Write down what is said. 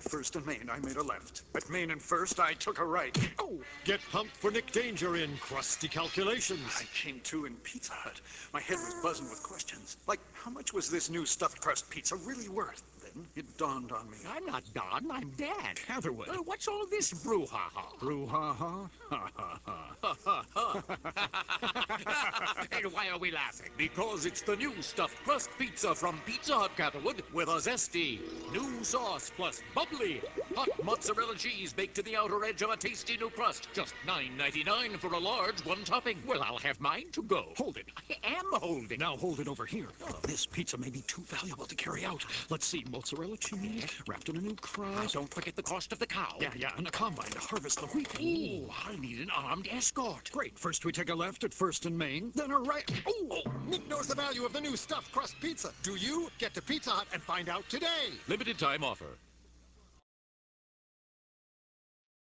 At First and Main, I made a left. At Main and First, I took a right. Oh! Get pumped for Nick Danger in Krusty Calculations. I came to in Pizza Hut. My head was buzzing with questions. Like, how much was this new stuffed crust pizza really worth? Then it dawned on me. I'm not Don, I'm Dan. Catherwood. What's all this brouhaha? Brouhaha? Ha ha ha. And why are we laughing? Because it's the new stuffed crust pizza from Pizza Hut Catherwood with a zesty new sauce plus bubbly hot mozzarella cheese baked to the outer edge of a tasty new crust. Just $9.99 for a large one topping. Well, I'll have mine to go. Hold it. I am holding. Now hold it over here. This pizza may be too valuable to carry out. Let's see, mozzarella cheese, wrapped in a new crust. Don't forget the cost of the cow. Yeah, and a combine to harvest the wheat. Ooh, I'll need an armed escort. Great. First we take a left at First and Main, then a right. Oh! Nick knows the value of the new stuffed crust pizza. Do you? Get to Pizza Hut and find out today. Limited time offer.